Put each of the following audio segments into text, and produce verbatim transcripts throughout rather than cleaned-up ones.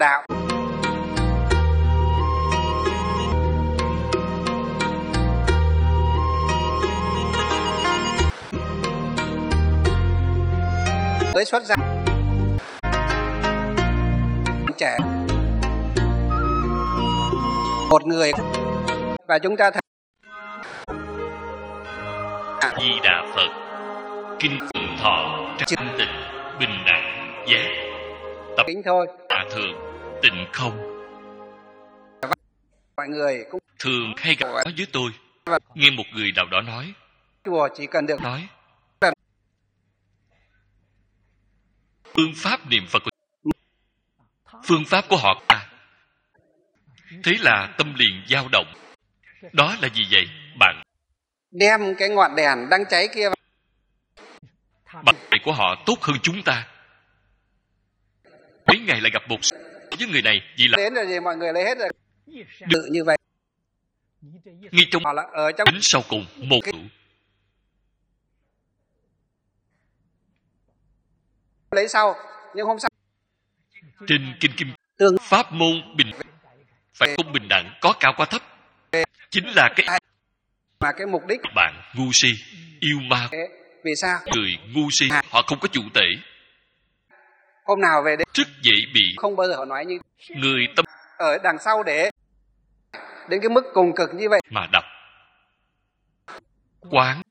đạo. Tới xuất gia trẻ một người và chúng ta thấy Di Đà Phật, kinh Phụng Thọ, thanh tịnh, bình đẳng, giác, tập kính thôi. Hòa thượng, tịnh không. Mọi người cũng Thường hay gặp nói với tôi, nghe một người nào đó nói, chùa chỉ cần được nói phương pháp niệm Phật, phương pháp của họ à, thế là tâm liền dao động. Đó là gì vậy? Bạn đem cái ngọn đèn đang cháy kia vào. Bạn này của họ tốt hơn chúng ta. Mấy ngày lại gặp một với người này, vì là Đến rồi gì mọi người lấy hết rồi. Tự như vậy. ngay trong Họ là ở trong đến sau cùng một cái- hữu. lấy sau, nhưng hôm sau Trên kinh kim tương pháp môn bình phải không bình đẳng, có cao có thấp, chính là cái mà cái mục đích bạn ngu si yêu ma. thế. Vì sao? Người ngu si họ không có chủ tể, Hôm nào về đây rất dễ bị không bao giờ họ nói như người tâm ở đằng sau để đến cái mức cùng cực như vậy. mà đọc quán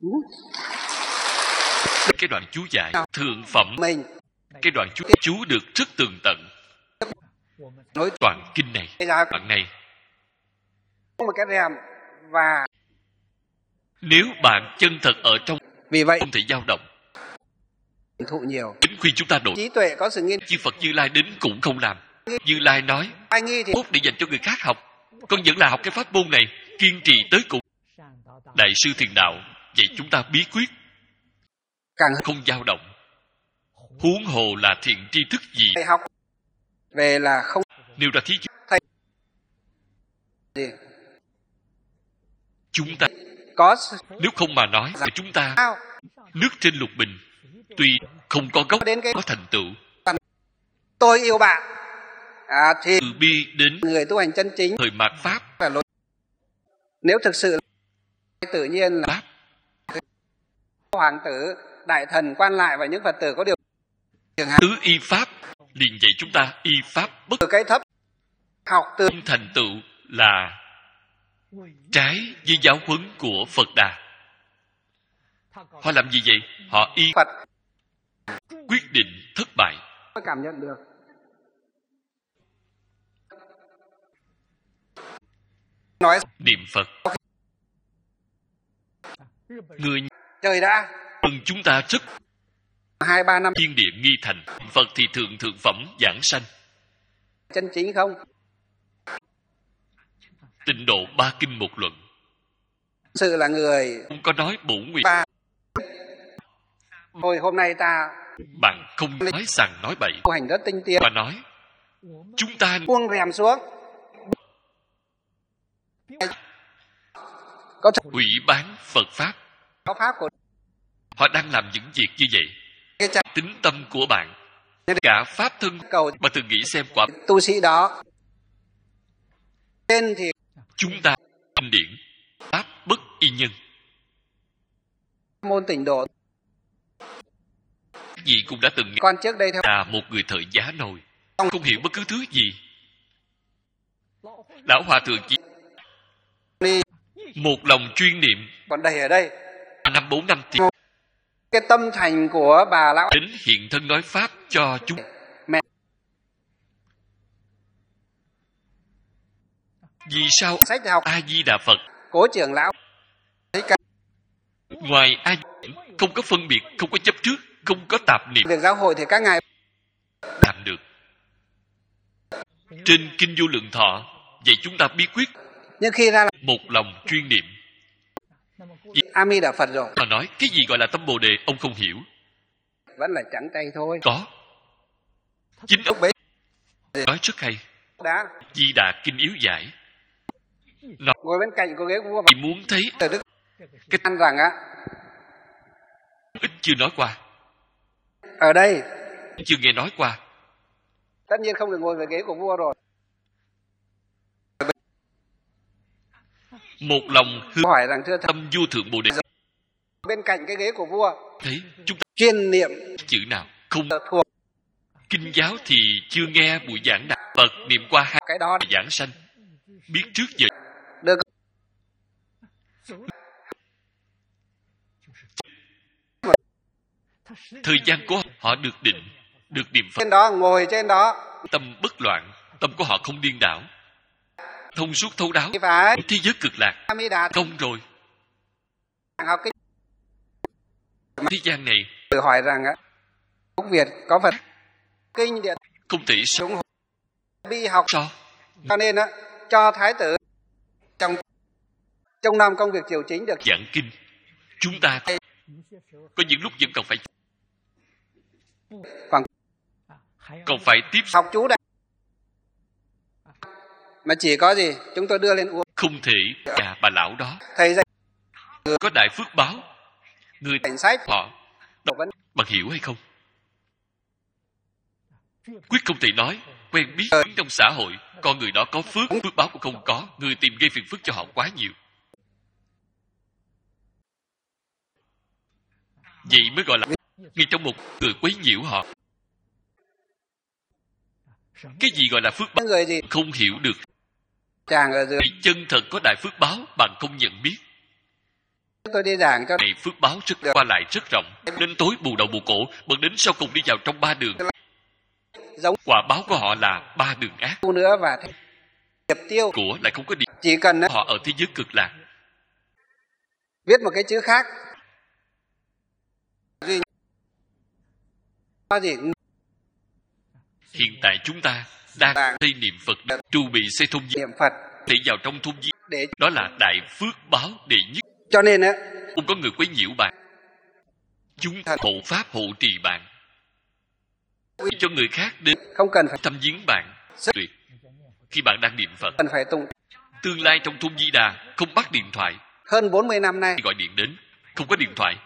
cái đoạn chú giải thượng phẩm. Mình Cái đoạn chú chú được rất tường tận. nói Toàn kinh này, ra đoạn này, có một cái rèm và nếu bạn chân thật ở trong vì vậy không thể dao động. thụ nhiều. Đến khuyên chúng ta độ, Trí tuệ có sự nghiên chư Phật Như Lai đến cũng không làm. Như Lai nói ai nghi thì tốt để dành cho người khác học, con vẫn là học cái pháp môn này, kiên trì tới cùng. Đại sư Thiền Đạo vậy chúng ta bí quyết càng không dao động, huống hồ là thiện tri thức gì. thầy học về là không Nêu ra thí dụ, gì chúng ta có sự nếu không mà nói thì chúng ta sao nước trên lục bình, tuy không có gốc đến cái có thành tựu, tôi yêu bạn à, thì từ bi đến người tu hành chân chính thời mạt pháp. là lối. Nếu thực sự là tự nhiên là Pháp hoàng tử, đại thần, quan lại và những Phật tử có điều trường hạ tứ y pháp liền dạy chúng ta y pháp bất từ cái thấp học từ không thành tựu là trái với giáo huấn của Phật Đà. Họ làm gì vậy? Họ y Phật quyết định thất bại. mới cảm nhận được. Nói Niệm Phật, người trời đã dân chúng ta rất hai ba năm thiên địa nghi thành. Phật thì thượng thượng phẩm giảng sanh, chân chính không? tịnh độ ba kinh một luận, Sự là người không có nói bổ nguyện. ba thôi hôm nay ta Bạn không nói sằng nói bậy, tu hành rất tinh tiến, mà nói chúng ta buông rèm xuống có thực hủy bán Phật pháp. có pháp của Họ đang làm những việc như vậy. cái cha Tính tâm của bạn, cả pháp thân, cầu mà từng nghĩ xem quả tu sĩ đó tên thì chúng ta kinh điển pháp bất y nhân, môn tịnh độ gì cũng đã từng nghe con trước đây theo là một người thợ giá nồi, không hiểu bất cứ thứ gì. Lão hòa thượng chỉ đi một lòng chuyên niệm, còn đầy ở đây năm bốn năm thì cái tâm thành của bà lão đến hiện thân nói pháp cho chúng. mẹ Vì sao sách học A Di Đà Phật cố trưởng lão thấy cả ngoài A không có phân biệt, không có chấp trước, không có tạp niệm, việc giáo hội thì các ngài làm được. Trên kinh Vô Lượng Thọ vậy chúng ta bí quyết nhưng khi ra là một lòng chuyên niệm. A Di Đà Phật rồi Họ nói cái gì gọi là tâm Bồ Đề ông không hiểu. vẫn là trắng tay thôi. Có, chính ông Lúc bấy nói rất hay. đã Di Đà kinh yếu giải, nó ngồi bên cạnh cô ghế vua chỉ muốn thấy và Đức cái ăn rằng á ít chưa nói qua, ở đây chưa nghe nói qua. Tất nhiên không được ngồi về ghế của vua rồi. Một lòng hướng Hỏi rằng thưa thầy, tâm vô thượng bồ đề. bên cạnh cái ghế của vua, Thấy chúng ta chuyên niệm chữ nào không thuộc kinh giáo thì chưa nghe buổi giảng nào. Phật niệm qua hai cái đó giảng sanh, biết trước giờ được. thời gian của họ được định, được niệm Phật. Trên đó, ngồi trên đó, Tâm bất loạn, tâm của họ không điên đảo, thông suốt thấu đáo. phải Thế giới cực lạc A Di Đà công rồi. học cái Thế gian này tự hỏi rằng á, Quốc Việt có Phật kinh điển không thể so, chúng bi học, so. cho nên á cho thái tử trong trong năm công việc triều chính được Giảng kinh. Chúng ta có những lúc vẫn còn phải khoảng còn phải tiếp học chú đại, mà chỉ có gì chúng tôi đưa lên uống. Không thể nhà bà lão đó Thầy dạy có đại phước báo, người cảnh sách họ đọc vẫn bạn hiểu hay không? Quyết không thể nói quen biết trong xã hội con người đó có phước, phước báo cũng không có, người tìm gây phiền phức cho họ quá nhiều. Vậy mới gọi là ngay trong một người quấy nhiễu họ. Cái gì gọi là phước báo những người gì không hiểu được. chàng ở dưới. Chân thật có đại phước báo bạn không nhận biết. Tôi đi giảng cho Này phước báo rất qua lại rất rộng, đến tối bù đầu bù cổ, bật đến sau cùng đi vào trong ba đường. giống Quả báo của họ là ba đường ác, tu nữa và nghiệp tiêu, của lại không có điểm. chỉ cần á, Họ ở thế giới cực lạc. viết một cái chữ khác duy có gì Hiện tại chúng ta đang xây niệm Phật, trù bị xây thôn di, niệm Phật để vào trong thôn di. để Đó là đại phước báo đệ nhất. cho nên á Không có người quấy nhiễu bạn. Chúng hộ pháp hộ trì bạn, cho người khác đến không cần phải thăm viếng bạn. Tuyệt. Khi bạn đang niệm Phật, cần phải tụng. tương lai trong thôn Di Đà không bắt điện thoại, Hơn bốn mươi năm nay gọi điện đến, không có điện thoại.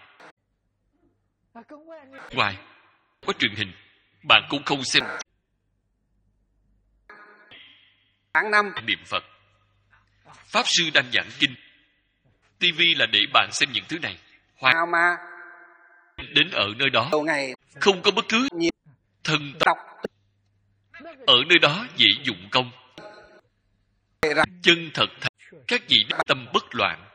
Ngoài có truyền hình, bạn cũng không xem tháng năm niệm Phật. Pháp sư đang giảng kinh, tivi là để bạn xem những thứ này. Hoặc nào mà đến ở nơi đó đầu ngày không có bất cứ nhìn thân tâm. đọc Ở nơi đó dễ dụng công, rằng chân thật thật. Các vị tâm bất loạn,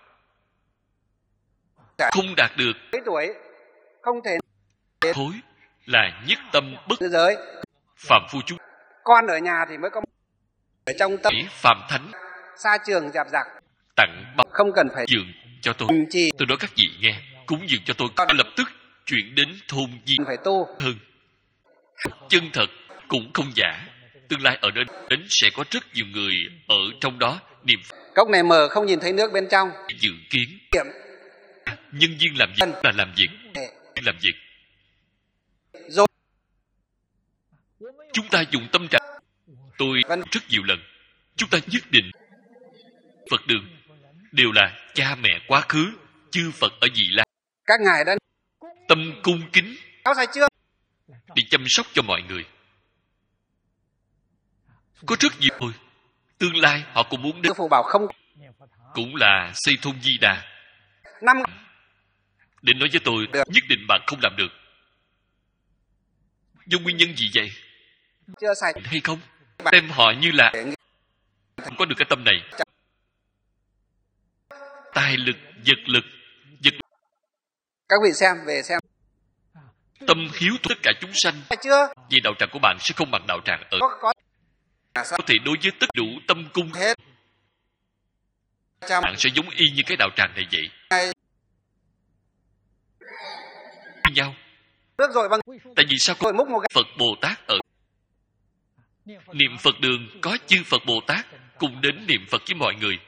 không đạt được mấy tuổi không thể thối là nhất tâm bất thế giới. phạm phu chúng. Con ở nhà thì mới có ở trong tâm, Chỉ phạm thánh xa trường dạp dặc tặng bọc không cần phải dường cho tôi. làm chi, Tôi nói các vị nghe, cúng dường cho tôi. Tôi lập tức chuyển đến thôn di phải tu. hơn. Chân thật cũng không giả. Tương lai ở nơi đến sẽ có rất nhiều người ở trong đó niệm Phật, Cốc này mờ không nhìn thấy nước bên trong. dự kiến. Kiệm Nhân viên làm việc là làm việc, làm việc. rồi Chúng ta dùng tâm trạng. Tôi Vâng. rất nhiều lần, chúng ta nhất định Phật đường đều là cha mẹ quá khứ, chư Phật ở Di Lạc, các ngài đã tâm cung kính áo sai chưa để chăm sóc cho mọi người. Có rất nhiều thôi. Tương lai họ cũng muốn đến, sư phụ bảo không cũng là xây thôn Di Đà. năm Đến nói với tôi, Được. nhất định bạn không làm được. Do nguyên nhân gì vậy? chưa sạch Hay không? Xem họ như là không có được cái tâm này. Tài lực, vật lực, vật các vị xem về xem tâm hiếu tất cả chúng sanh. sai chưa Vì đạo tràng của bạn sẽ không bằng đạo tràng ở. có có à, sao Có thể đối với tất đủ tâm cung, hết trăm bạn sẽ giống y như cái đạo tràng này vậy. ngày Như nhau. nước rồi bằng Tại vì sao có rồi múc một cái Phật Bồ Tát ở niệm Phật đường, có chư Phật Bồ Tát cùng đến niệm Phật với mọi người.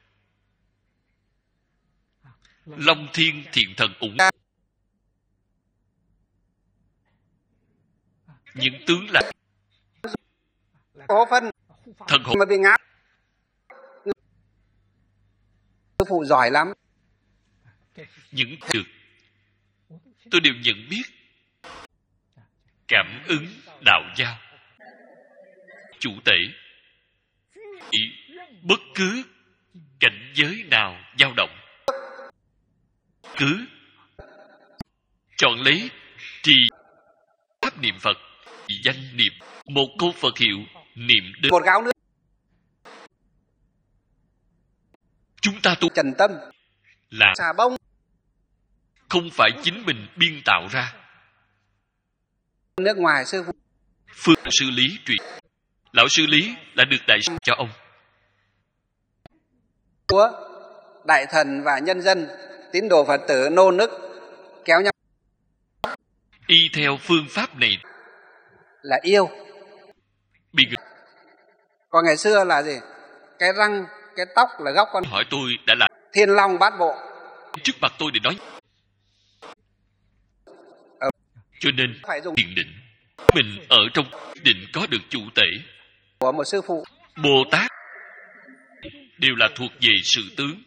Long Thiên Thiện Thần ủng những tướng là cố phân thần hộ. mà bị ngã. Sư phụ giỏi lắm, Những được tôi đều nhận biết, cảm ứng đạo giao. chủ tể. Ý, bất cứ cảnh giới nào dao động, cứ chọn lấy trì pháp niệm Phật, danh niệm một câu Phật hiệu, niệm đến một gáo nước. Chúng ta tu Trần tâm là xà bông, không phải chính mình biên tạo ra. nước ngoài sư phụ Phương sư Lý truyền, lão sư Lý đã được đại sư cho ông. Chúa, đại thần và nhân dân, tín đồ Phật tử nô nức kéo nhau Y theo phương pháp này là yêu. bị người Còn ngày xưa là gì? Cái răng, cái tóc là góc con hỏi tôi đã là thiên long bát bộ. trước mặt tôi để nói. Ờ. Cho nên Phải dùng thiền định, mình ở trong định có được chủ tể. của một sư phụ. Bồ Tát đều là thuộc về sự tướng,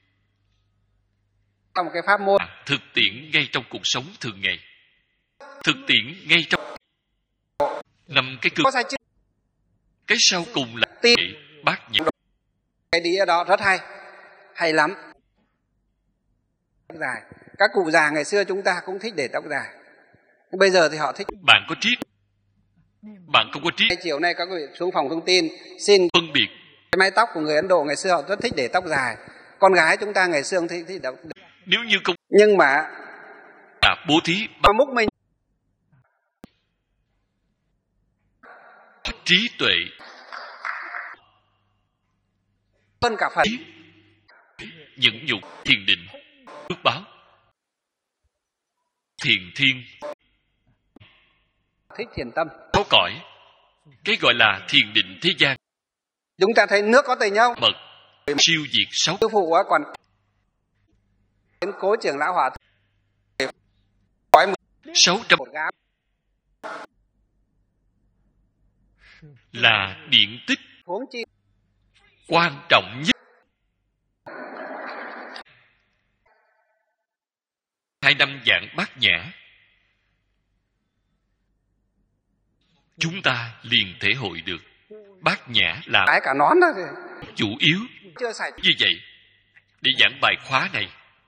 Trong cái pháp môn thực tiễn ngay trong cuộc sống thường ngày, thực tiễn ngay trong năm cái cương. có sai chứ? Cái sau cùng là Tin. bát nhã. Cái đĩa đó rất hay, hay lắm. Tóc dài, các cụ già ngày xưa chúng ta cũng thích để tóc dài. Bây giờ thì họ thích. Bạn có trí, bạn không có trí, Chiều nay các quý vị xuống phòng thông tin xin phân biệt. cái mái tóc của người Ấn Độ ngày xưa họ rất thích để tóc dài. Con gái chúng ta ngày xưa không thích, thích tóc. Nếu như không Nhưng mà là bố thí mà múc mình trí tuệ hơn cả Phật. nhẫn nhục thiền định phước báo thiền thiên Thích thiền tâm. có cõi. Cái gọi là thiền định thế gian Chúng ta thấy nước có tình nhau. mật siêu diệt sáu Sư phụ á còn đến cố trưởng lão hòa thượng gói sáu trăm một gáo là điện tích huống chi quan trọng nhất. Hai năm giảng bát nhã, chúng ta liền thể hội được bát nhã là cái cả nón đó thì chủ yếu. chưa sạch. Như vậy, để giảng bài khóa này,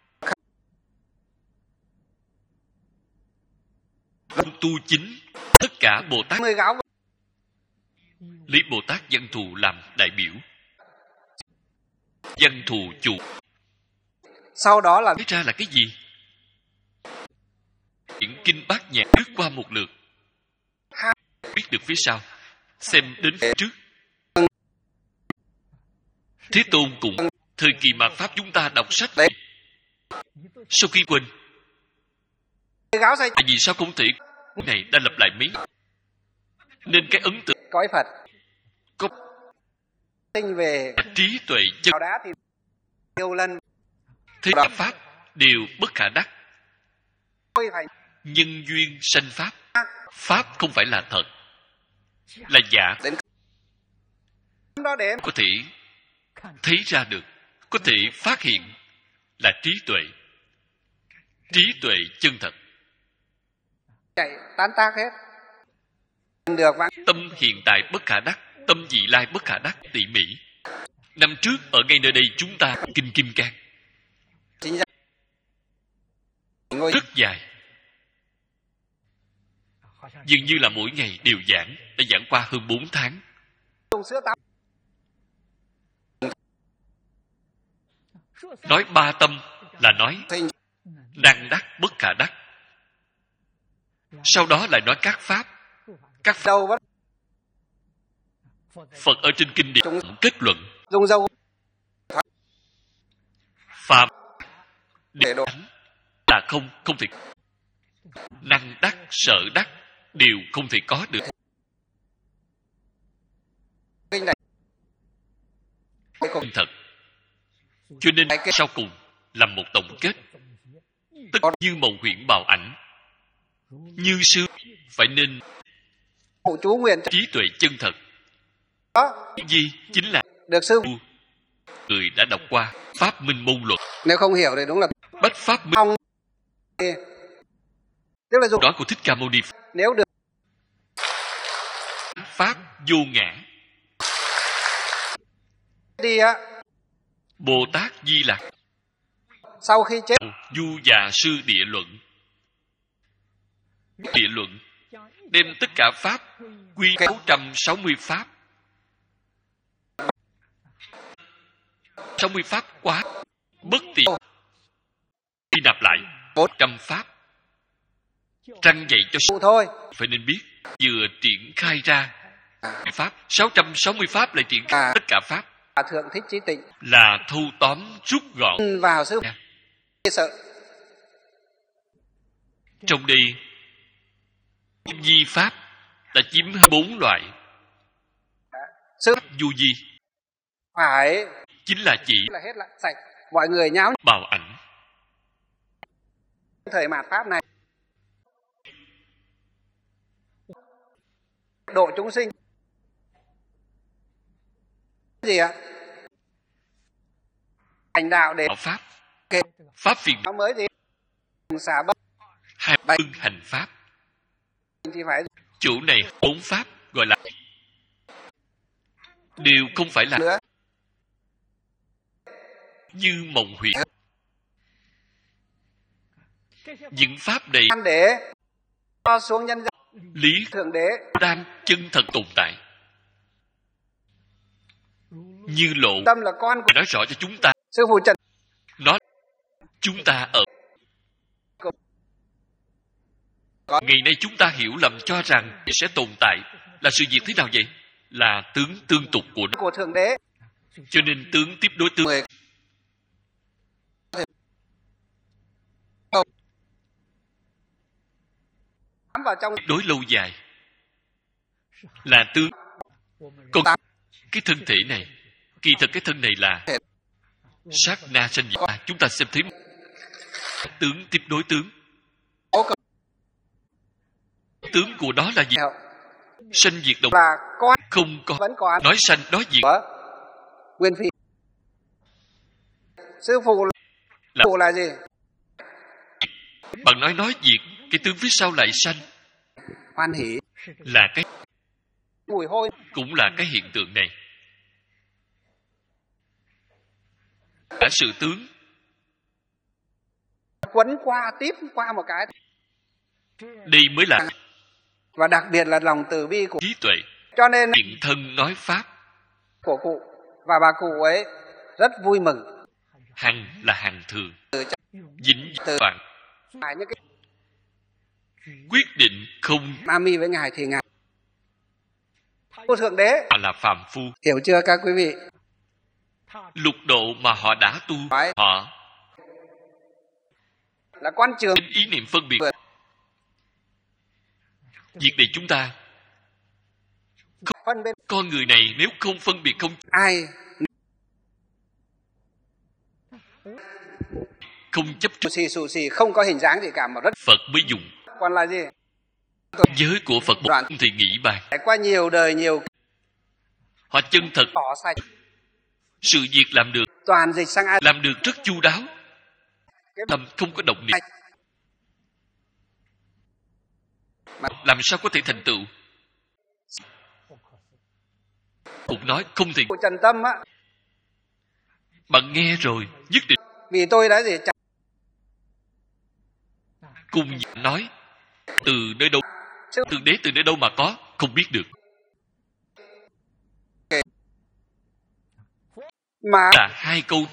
tu chính tất cả Bồ Tát, Mười gáo lấy Bồ Tát Văn Thù làm đại biểu. Văn Thù chủ sau đó là biết ra là cái gì? Những kinh bát nhã lướt qua một lượt, biết được phía sau, xem đến phía trước. Thế Tôn cũng thời kỳ mạt Pháp chúng ta đọc sách đấy sau khi quên, mười gáo say tại vì sao không thể này đã lặp lại mấy, nên cái ấn tượng cõi Phật có tinh về trí tuệ chân chảo đá thì nhiều lần thế cả pháp đều bất khả đắc. thôi thành Nhân duyên sanh pháp, pháp không phải là thật, là giả. đến đó để Có thể thấy ra được, có thể phát hiện là trí tuệ, trí tuệ chân thật. chạy tán tác hết được vãng Tâm hiện tại bất khả đắc, tâm vị lai bất khả đắc tỉ mỉ. Năm trước ở ngay nơi đây chúng ta kinh Kim Cang chính ra ngôi rất dài, dường như là mỗi ngày đều giảng, đã giảng qua hơn bốn tháng. dùng sữa tắm Nói ba tâm là nói thì năng đắc bất khả đắc, sau đó lại nói các pháp. Các pháp dâu vẫn Phật ở trên kinh điển kết luận dùng dâu phạm để độ là không, không thể. Năng đắc, sở đắc đều không thể có được. kinh này cái cùng Chân thật. Cho nên sau cùng làm một tổng kết, tất như mộng huyễn bào ảnh, như sư phải nên phụ chú nguyện cho trí tuệ chân thật. đó Gì chính là được sư người đã đọc qua pháp minh môn luật, nếu không hiểu thì đúng là bách pháp minh phong tức là dùng đó của Thích Ca Mâu Ni. nếu được Pháp vô ngã, đi á, Bồ Tát Di Lặc sau khi chết Du Già Sư Địa Luận. Địa Luận đem tất cả pháp quy sáu trăm sáu mươi pháp. sáu mươi pháp quá bất tiện, đi nạp lại bốn trăm pháp, răng dạy cho phụ thôi. phải nên biết vừa triển khai ra pháp sáu trăm sáu mươi pháp lại triển khai À. tất cả pháp À, Thượng Thích Chí Tịnh là thu tóm rút gọn vào sư sợ trong đây. Di pháp đã chiếm bốn loại. sư Du di phải chính là chỉ là hết lại sạch, mọi người nháo bào ảnh. thời mạt pháp này độ chúng sinh gì ạ? Hành đạo để Bảo pháp kệ pháp phiền nó mới gì xả bất hai Bạch. phương hành pháp. thì phải Chỗ này bốn pháp gọi là đều không phải là nữa như mộng huyễn. Những pháp này ăn để cho xuống nhân gian lý thượng đế đang chân thật tồn tại, như lộ tâm là con của nói rõ cho chúng ta. sư phụ Trần Nó chúng ta ở ngày nay chúng ta hiểu lầm cho rằng sẽ tồn tại là sự việc thế nào vậy? Là tướng tương tục của nó. của thượng đế Cho nên tướng tiếp đối tướng. mười vào trong Đối lâu dài là tướng. Còn cái thân thể này, kỳ thật cái thân này là sát na sanh diệt. À, chúng ta xem thấy tướng tiếp đối tướng. Tướng của đó là gì? Sanh diệt động, là con không có vẫn còn nói sanh nói diệt. của Nguyên Phi. Sư phụ là, Là- phụ là gì? Bạn nói nói diệt, cái tướng phía sau lại sanh, Hoan hỷ, là cái mùi hôi, cũng là cái hiện tượng này. Cả sự tướng quấn qua tiếp qua một cái, đây mới là và đặc biệt là lòng từ bi của. trí tuệ. Cho nên Hiện thân nói pháp, của cụ và bà cụ ấy rất vui mừng. hằng là hằng thường, Từ dính từ toàn, ngài những cái quyết định không ma mi với ngài thì ngài của thượng đế, mà là phàm phu. hiểu chưa các quý vị? Lục độ mà họ đã tu, Phải. họ Là quan trường ý niệm phân biệt. Vượt. Việc này chúng ta, phân bên con người này nếu không phân biệt, không ai không chấp trước, xì xù xì không có hình dáng gì cả mà rất. Phật mới dùng. Còn là gì? Giới của Phật Đoạn. không thể nghĩ bàn. Trải qua nhiều đời nhiều Họ chân thật, tỏ sạch sự việc làm được, toàn dịch sang ai làm được rất chu đáo, tâm không có động niệm, làm sao có thể thành tựu? Cũng nói không thể. của Trần Tâm á, Bạn nghe rồi nhất định vì tôi đã gì chẳng cùng nói từ nơi đâu, thượng đế từ nơi đâu mà có, không biết được. mà Là hai câu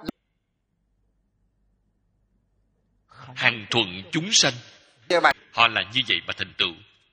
hằng thuận chúng sanh, như vậy họ là như vậy mà thành tựu.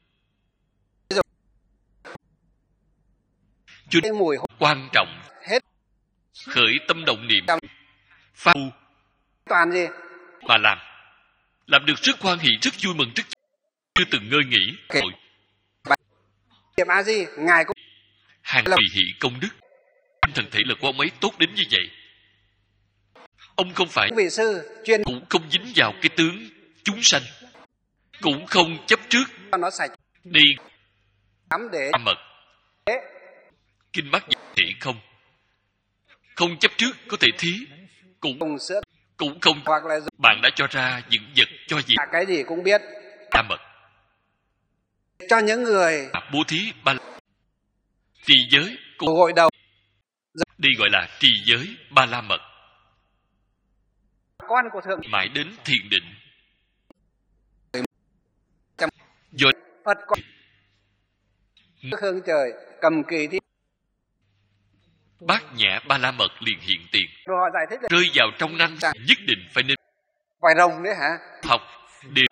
Cho cái nên mùi hôi quan trọng hết khởi tâm động niệm trong pháp toàn gì mà làm, làm được rất hoan hỷ, rất vui mừng, rất chưa từng ngơi nghỉ. Okay. Rồi niệm a di ngài cũng hàng Là- tùy hỷ công đức, thần thể lực của ông ấy tốt đến như vậy. Ông không phải, vị sư chuyên cũng không dính vào cái tướng chúng sanh, cũng không chấp trước cho nó sạch đi lắm để mật kinh mắt thể không, không chấp trước có thể thí, cũng dùng sữa cũng không. hoặc là dùng Bạn đã cho ra những vật cho gì? cả cái gì cũng biết Đa mật, cho những người bố thí, ba trì giới, cũng gội đầu Đây gọi là trì giới ba la mật. Con của thượng Mãi đến thiền định. Do Phật con hương trời cầm kỳ thi. Bát nhã ba la mật liền hiện tiền. Rồi họ giải thích là Rơi vào trong năng nhất định phải nên vài rồng đấy hả? học đều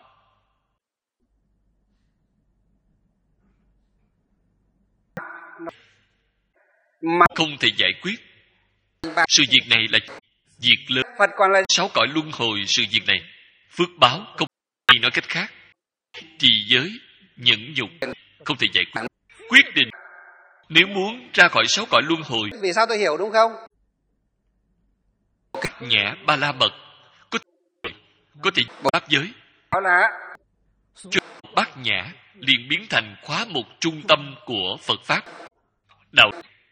Mà không thể giải quyết. Sự việc này là việc lớn. Phật còn là Sáu cõi luân hồi, sự việc này phước báo không. Hay nói cách khác, trì giới nhẫn nhục không thể giải quyết. Quyết định nếu muốn ra khỏi sáu cõi luân hồi, vì sao tôi hiểu đúng không? nhã ba la mật có có thể pháp giới. Đó là Cho bát nhã liền biến thành khóa mục trung tâm của Phật pháp. Đạo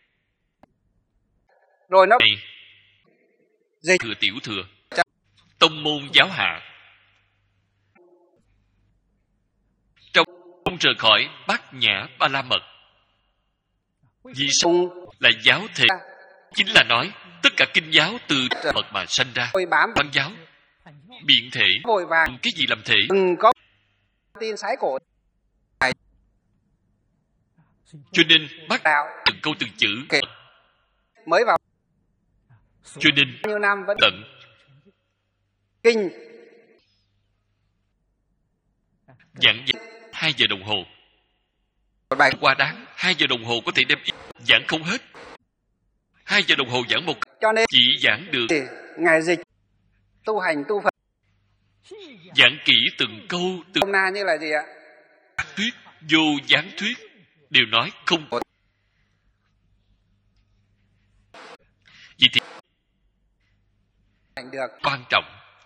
rồi nó này dịch thừa tiểu thừa, tông môn giáo hạ, trong không rời khỏi bát nhã ba la mật. Vì sao cùng là giáo thể? Chính là nói tất cả kinh giáo từ mật mà sanh ra. tôi bám Văn giáo, biện thể, vội vàng cái gì làm thể? đừng có tin sái cổ Cho nên bắt đạo từng câu từng chữ. kể mới vào Cho nên bao nhiêu năm vẫn tận kinh giảng dạy hai giờ đồng hồ. một bài Qua đáng hai giờ đồng hồ có thể đem giảng không hết. Hai giờ đồng hồ giảng một, cho nên chỉ giảng được thì ngài dịch tu hành tu Phật giảng kỹ từng câu từng hôm nay như là gì ạ? thuyết, vô giảng thuyết đều nói không. Vì thì Hành được quan trọng.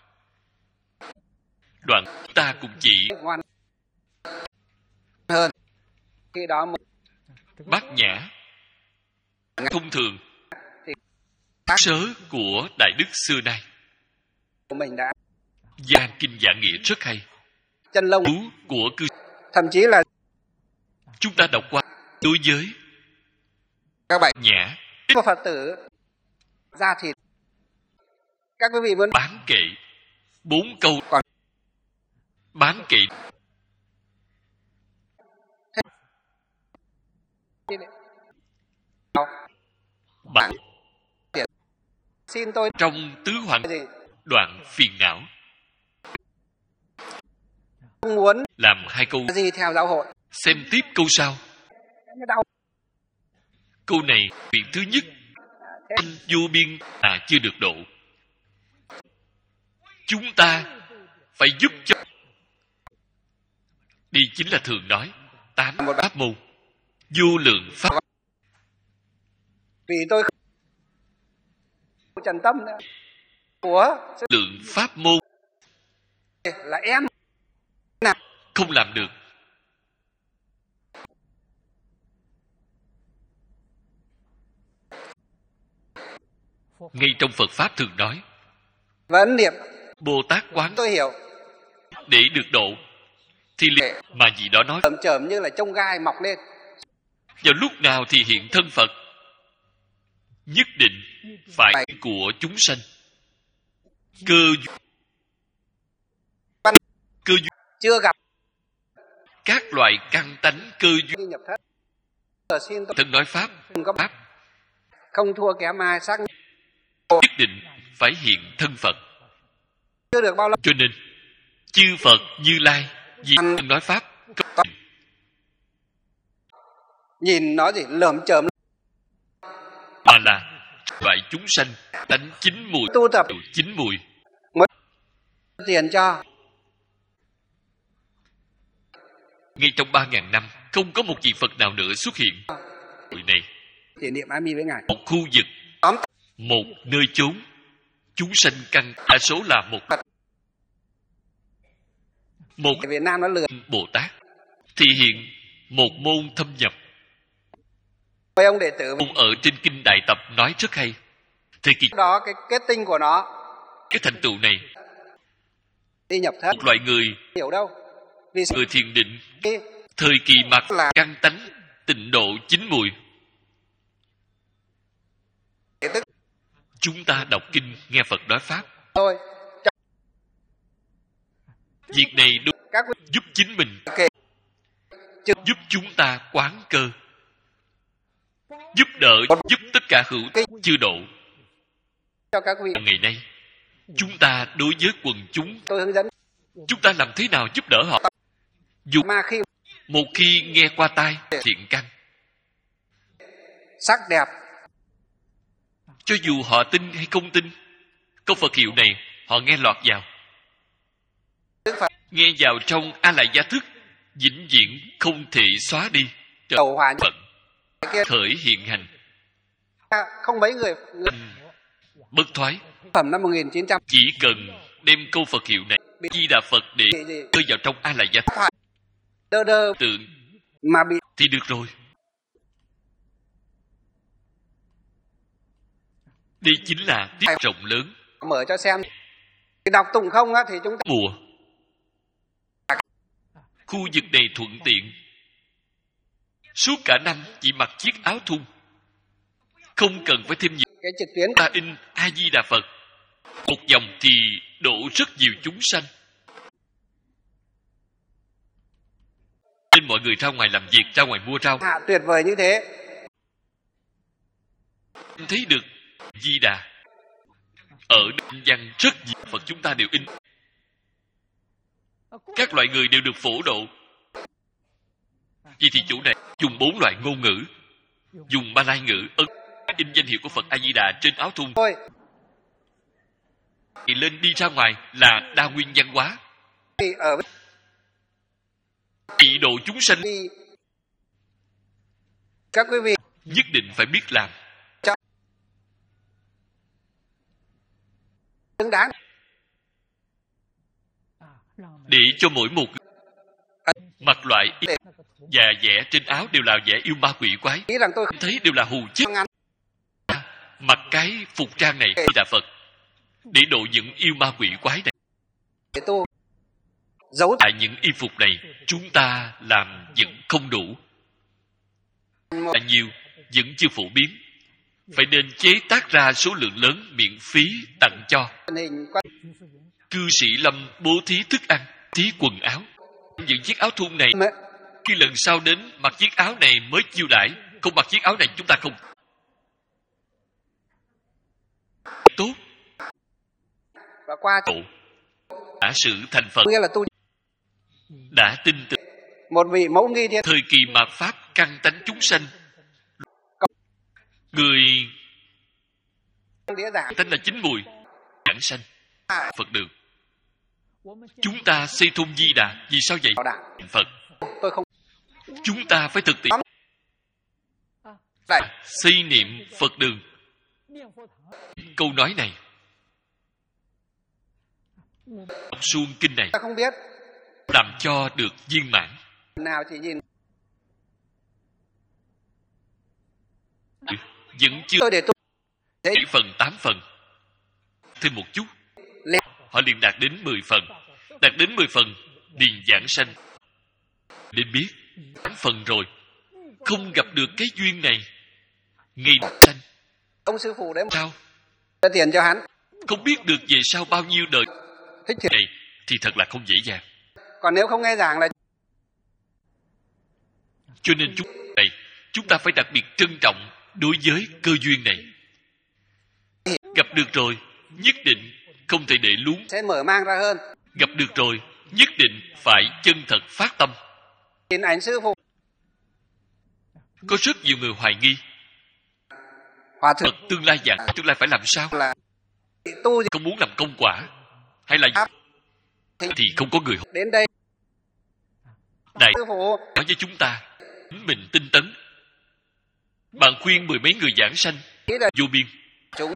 Đoạn ta cùng chỉ ngoan hơn khi đó mới bát nhã thông thường tác sớ của đại đức xưa nay. của mình đã Giang kinh giảng nghĩa rất hay. chân lông Chú của cư thậm chí là chúng ta đọc qua đối giới các bạn nhã của Phật tử ra thịt các quý vị muốn bán kệ bốn câu Còn- bán kệ bạn xin tôi trong tứ hoàng gì đoạn phiền não không muốn làm hai câu. gì theo giáo hội Xem tiếp câu sau. nó đau Câu này chuyện thứ nhất, anh vô biên à chưa được độ. Chúng ta phải giúp cho. Đây chính là thường nói tám pháp môn, vô lượng pháp. vì tôi không trần tâm nữa của Lượng pháp môn là em không làm được. Ngay trong Phật pháp thường nói vẫn niệm Bồ Tát quán tôi hiểu để được độ thì liền mà gì đó nói ẩm chởm như là trông gai mọc lên vào lúc nào thì hiện thân Phật, nhất định phải của chúng sanh. Cơ duyên, cơ duyên, chưa gặp các loại căn tánh cơ duyên. đi nhập thất giờ xin tôi Thân nói pháp, không có pháp không thua kém ai xác nhất định phải hiện thân Phật. chưa được bao lâu Cho nên chư Phật Như Lai vì thân nói pháp có nhìn nó gì lởm chởm mà là loại chúng sanh tánh chín mùi, tu tập chín mùi. tiền cho Ngay trong ba ngàn năm không có một vị Phật nào nữa xuất hiện. Người này thì niệm A Mi với ngài một khu vực, tóm một nơi chốn, chúng sanh căn đa số là một một tại Việt Nam nó lừa Bồ Tát thì hiện một môn thâm nhập. mấy ông đệ tử Ông ở trên kinh Đại Tập nói rất hay. Thời kỳ đó cái kết tinh của nó cái thành tựu này, đi nhập thất một loại người hiểu đâu vì sao người thiền định khi thời kỳ mặc là căn tánh tịnh độ chín mùi, chúng ta đọc kinh nghe Phật nói pháp. Thôi, Việc này đúng các quý giúp chính mình, kể giúp chúng ta quán cơ, giúp đỡ, giúp tất cả hữu chư độ. cho các vị. Ngày nay, chúng ta đối với quần chúng, Tôi hướng dẫn chúng ta làm thế nào giúp đỡ họ? Dù mà khi một khi nghe qua tai thiện căn, sắc đẹp, cho dù họ tin hay không tin, câu Phật hiệu này họ nghe lọt vào, Đức Phật nghe vào trong A Lại Gia Thức, vĩnh viễn không thể xóa đi. cầu hòa Phật kia khởi hiện hành, không mấy người, người bất thoái. phẩm năm một nghìn chín trăm Chỉ cần đem câu Phật hiệu này Di Đà Phật để bị gì đưa vào trong A Lại Gia Thức đơ đơ tượng mà bị thì được rồi. Đây chính là tiếp rộng lớn. mở cho xem. Đọc tụng không á thì chúng ta Mùa khu vực này thuận tiện, suốt cả năm chỉ mặc chiếc áo thun, không cần phải thêm gì. cái trực tuyến Ta in A Di Đà Phật một dòng thì độ rất nhiều chúng sanh. Nên mọi người ra ngoài làm việc, ra ngoài mua rau, hạ tuyệt vời như thế. thấy được Di Đà ở kinh văn rất nhiều Phật chúng ta đều in. Các loại người đều được phổ độ. Vì thì chủ này dùng bốn loại ngôn ngữ, dùng Ba Lai ngữ, ấn in danh hiệu của Phật A Di Đà trên áo thun. Thôi Thì lên đi ra ngoài là đa nguyên văn hóa, thì ở trị độ chúng sanh. vì các quý vị Nhất định phải biết làm. xứng đáng Để cho mỗi một mặc loại và vẽ trên áo đều là vẽ yêu ma quỷ quái, nghĩ rằng tôi thấy đều là hù chết. ngắn Mặc cái phục trang này Di Đà Phật để độ những yêu ma quỷ quái này. để tu giấu Tại những y phục này chúng ta làm vẫn không đủ, một là nhiều vẫn chưa phổ biến. Phải nên chế tác ra số lượng lớn miễn phí tặng cho. tình hình quan Cư sĩ Lâm bố thí thức ăn, thí quần áo. Những chiếc áo thun này, mẹ khi lần sau đến mặc chiếc áo này mới chiêu đãi. Không mặc chiếc áo này chúng ta không tốt. và qua Độ đã sự thành Phật, nghĩa là tu đã tin tưởng một vị mẫu nghi thiên thời kỳ mạt Pháp căn tánh chúng sanh. Người đĩa giảng tên là Chính Mùi giảng sanh Phật đường. Chúng ta xây thôn Di Đà vì sao vậy? bảo đảm Phật. tôi không Chúng ta phải thực tiễn lại xây niệm Phật đường. Câu nói này, đọc suông kinh này ta không biết làm cho được viên mãn. nào chỉ nhìn Vẫn chưa tôi để tôi bảy phần, tám phần. Thêm một chút, lẹ họ liền đạt đến mười phần. Đạt đến mười phần, liền giảng sanh. Nên biết, tám phần rồi, không gặp được cái duyên này, ngay sanh. ông sư phụ đấy Sao? ra tiền cho hắn Không biết được về sau bao nhiêu đời thích thiệt. này, thì thật là không dễ dàng. Còn nếu không nghe giảng là Cho nên chúng này, chúng ta phải đặc biệt trân trọng đối với cơ duyên này. Gặp được rồi, nhất định không thể để luống. sẽ mở mang ra hơn. Gặp được rồi, nhất định phải chân thật phát tâm. Nhìn ảnh sư phụ Có rất nhiều người hoài nghi hòa thượng Phật tương lai giảng, tương lai phải làm sao? là tu Không muốn làm công quả, hay là thì không có người đến đây đại sư phụ nói với chúng ta. Mình tinh tấn, bạn khuyên mười mấy người giảng sanh nghĩ là vô biên, chúng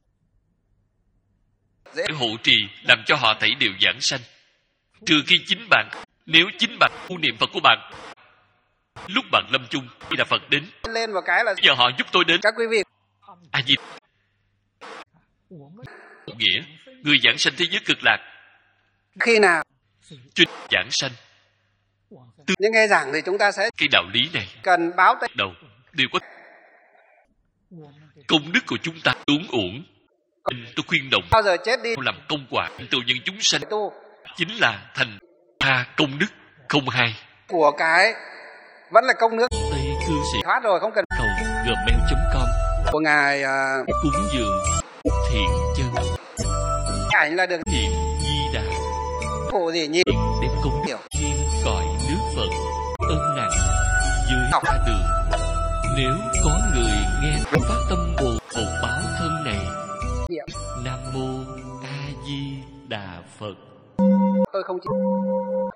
dễ để hộ trì làm cho họ thấy đều giảng sanh. Trừ khi chính bạn, nếu chính bạn tu niệm Phật của bạn, lúc bạn lâm chung khi là Phật đến, lên vào cái là giờ họ giúp tôi đến các quý vị A Di nghĩa người giảng sanh thế giới cực lạc, khi nào chuyên giảng sanh. những nghe giảng thì chúng ta sẽ Cái đạo lý này cần báo tay đầu đều có công đức của chúng ta uống uổng. Tôi khuyên đồng bao giờ chết đi làm công quả từ nhân chúng sanh tu chính là thành tha công đức không hai. của cái vẫn là công nước Tây cư sĩ thoát rồi, không cần cầu gmail chấm com của ngài uh, cúng dường thiện chân ảnh là được thiện di đà phụ gì nhỉ đem công hiểu thiên cõi nước Phật ân nặng dưới tha đường. Nếu có người nghe phát tâm bồ bồ báo thân này, hiểu. Nam mô A Di Đà Phật. Tôi không